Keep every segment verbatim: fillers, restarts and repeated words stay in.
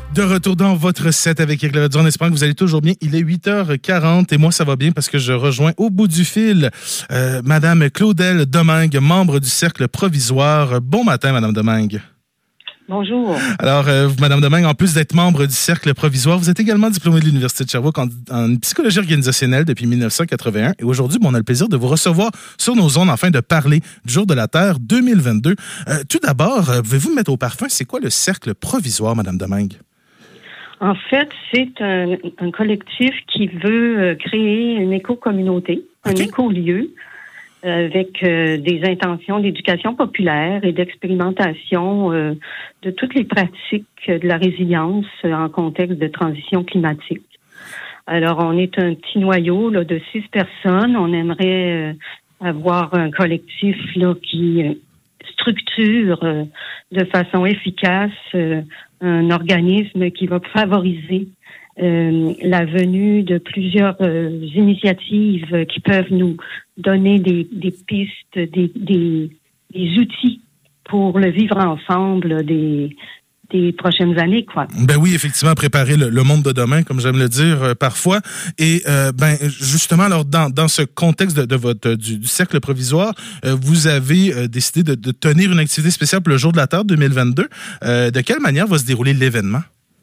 De retour dans votre set avec Éric Laurent, en espérant que vous allez toujours bien. Il est huit heures quarante et moi, ça va bien parce que je rejoins au bout du fil euh, Madame Claudel Domingue, membre du Cercle Provisoire. Bon matin, Madame Domingue. Bonjour. Alors, euh, Madame Domingue, en plus d'être membre du Cercle Provisoire, vous êtes également diplômée de l'Université de Sherbrooke en, en psychologie organisationnelle depuis dix-neuf cent quatre-vingt-un. Et aujourd'hui, bon, on a le plaisir de vous recevoir sur nos ondes afin de parler du Jour de la Terre deux mille vingt-deux. Euh, tout d'abord, euh, pouvez-vous me mettre au parfum? C'est quoi le Cercle Provisoire, Madame Domingue? En fait, c'est un, un collectif qui veut créer une éco-communauté, okay. un éco-lieu, avec euh, des intentions d'éducation populaire et d'expérimentation euh, de toutes les pratiques de la résilience en contexte de transition climatique. Alors, on est un petit noyau là, de six personnes. On aimerait euh, avoir un collectif là, qui euh, structure euh, de façon efficace euh, un organisme qui va favoriser euh, la venue de plusieurs euh, initiatives qui peuvent nous donner des, des pistes, des, des, des outils pour le vivre ensemble des, des prochaines années, quoi. Ben oui, effectivement, préparer le, le monde de demain, comme j'aime le dire euh, parfois. Et euh, ben justement, alors dans, dans ce contexte de, de votre du, du cercle provisoire, euh, vous avez euh, décidé de, de tenir une activité spéciale pour le Jour de la Terre deux mille vingt-deux. Euh, de quelle manière va se dérouler l'événement?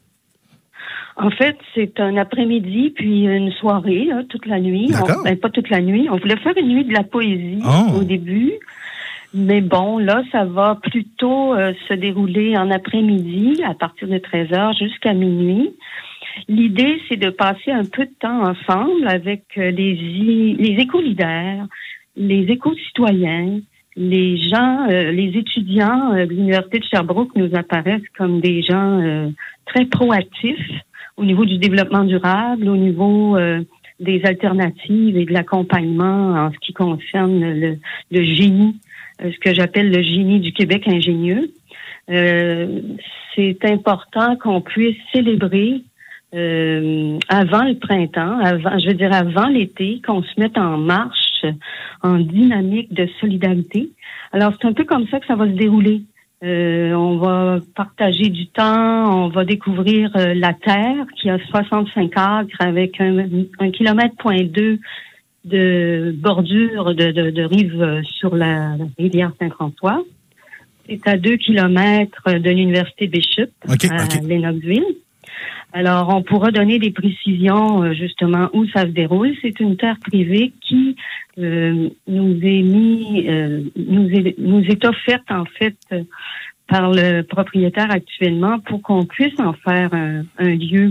En fait, c'est un après-midi puis une soirée, là, toute la nuit. D'accord. On, ben, pas toute la nuit. On voulait faire une nuit de la poésie oh. au début. Mais bon, là, ça va plutôt euh, se dérouler en après-midi, à partir de treize heures jusqu'à minuit. L'idée, c'est de passer un peu de temps ensemble avec euh, les, les éco-leaders, les éco-citoyens, les gens, euh, les étudiants euh, de l'Université de Sherbrooke nous apparaissent comme des gens euh, très proactifs au niveau du développement durable, au niveau euh, des alternatives et de l'accompagnement en ce qui concerne le, le génie, euh, ce que j'appelle le génie du Québec ingénieux. Euh, c'est important qu'on puisse célébrer euh, avant le printemps, avant, je veux dire avant l'été, qu'on se mette en marche, en dynamique de solidarité. Alors, c'est un peu comme ça que ça va se dérouler. Euh, on va partager du temps, on va découvrir euh, la Terre qui a soixante-cinq acres avec un, un kilomètre point deux de bordure de, de, de rive euh, sur la, la rivière Saint-François. C'est à deux kilomètres de l'Université Bishop okay, à okay. Lennoxville. Alors, on pourra donner des précisions euh, justement où ça se déroule. C'est une terre privée qui euh, nous est mis, euh, nous est, nous est offerte en fait euh, par le propriétaire actuellement pour qu'on puisse en faire un, un lieu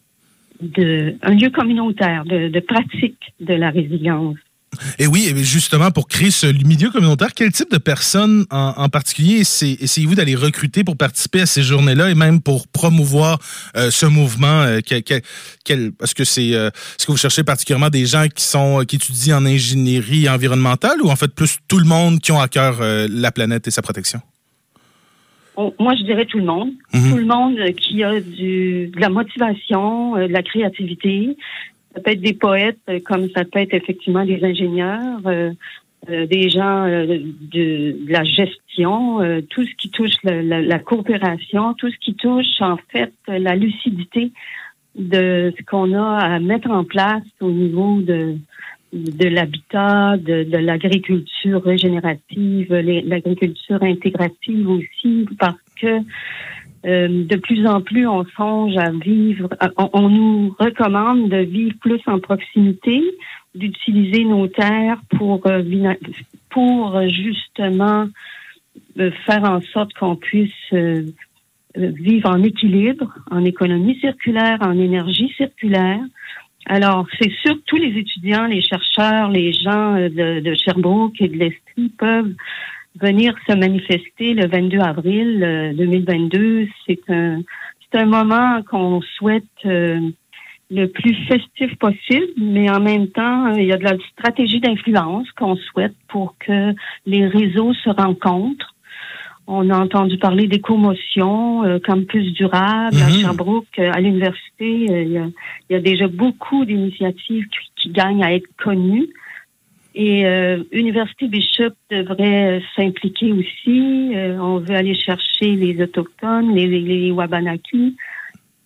de, un lieu communautaire de, de pratique de la résilience. Et oui, justement, pour créer ce milieu communautaire, quel type de personnes en, en particulier essayez-vous d'aller recruter pour participer à ces journées-là et même pour promouvoir euh, ce mouvement? Euh, quel, quel, quel, est-ce que c'est, euh, est-ce que vous cherchez particulièrement des gens qui sont qui étudient en ingénierie environnementale ou en fait plus tout le monde qui ont à cœur euh, la planète et sa protection? Moi, je dirais tout le monde. Mm-hmm. Tout le monde qui a du, de la motivation, euh, de la créativité. Ça peut être des poètes, comme ça peut être effectivement des ingénieurs, euh, euh, des gens euh, de, de la gestion, euh, tout ce qui touche la, la, la coopération, tout ce qui touche en fait la lucidité de ce qu'on a à mettre en place au niveau de, de l'habitat, de, de l'agriculture régénérative, les, l'agriculture intégrative aussi, parce que Euh, de plus en plus, on songe à vivre, on, on nous recommande de vivre plus en proximité, d'utiliser nos terres pour, euh, pour justement euh, faire en sorte qu'on puisse euh, vivre en équilibre, en économie circulaire, en énergie circulaire. Alors, c'est sûr que tous les étudiants, les chercheurs, les gens de, de Sherbrooke et de l'Estrie peuvent venir se manifester le vingt-deux avril deux mille vingt-deux. C'est un, c'est un moment qu'on souhaite euh, le plus festif possible, mais en même temps, il y a de la stratégie d'influence qu'on souhaite pour que les réseaux se rencontrent. On a entendu parler d'écomotion, euh, campus durable, mm-hmm. à Sherbrooke, à l'université. Euh, il, y a, il y a déjà beaucoup d'initiatives qui, qui gagnent à être connues. Et euh, Université Bishop devrait euh, s'impliquer aussi. Euh, on veut aller chercher les Autochtones, les, les, les Wabanaki.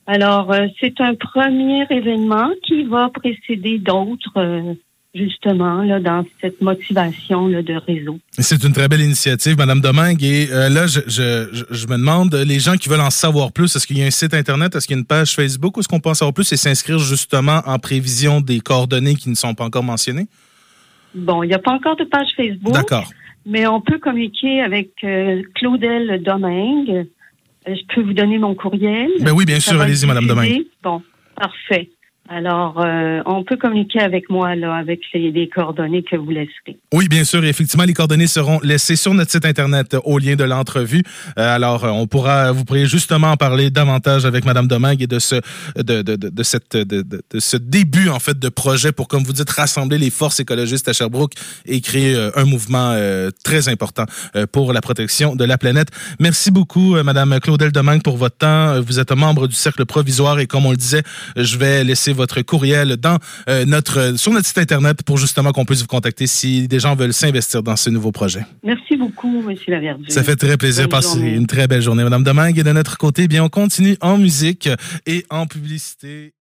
Alors, euh, c'est un premier événement qui va précéder d'autres, euh, justement, là, dans cette motivation là, de réseau. C'est une très belle initiative, Madame Domingue. Et euh, là, je, je, je me demande, les gens qui veulent en savoir plus, est-ce qu'il y a un site Internet, est-ce qu'il y a une page Facebook, ou est-ce qu'on peut en savoir plus et s'inscrire justement en prévision des coordonnées qui ne sont pas encore mentionnées? Bon, il n'y a pas encore de page Facebook. D'accord. Mais on peut communiquer avec euh, Claudel Domingue. Euh, je peux vous donner mon courriel. Ben oui, bien sûr. Allez-y, Madame Domingue. Bon, parfait. Alors, euh, on peut communiquer avec moi, là, avec les, les coordonnées que vous laisserez. Oui, bien sûr. Et effectivement, les coordonnées seront laissées sur notre site Internet au lien de l'entrevue. Euh, alors, on pourra, vous pourrez justement en parler davantage avec Madame Domingue et de ce, de, de, de, de cette, de, de, de ce début, en fait, de projet pour, comme vous dites, rassembler les forces écologistes à Sherbrooke et créer euh, un mouvement euh, très important euh, pour la protection de la planète. Merci beaucoup, euh, Madame Claudel Domingue, pour votre temps. Vous êtes membre du Cercle Provisoire et comme on le disait, je vais laisser votre courriel dans euh, notre sur notre site Internet pour justement qu'on puisse vous contacter si des gens veulent s'investir dans ce nouveau projet. Merci beaucoup, M. Laverdure. Ça fait très plaisir. Passez une très belle journée, Madame Domingue. Et de notre côté, bien, on continue en musique et en publicité.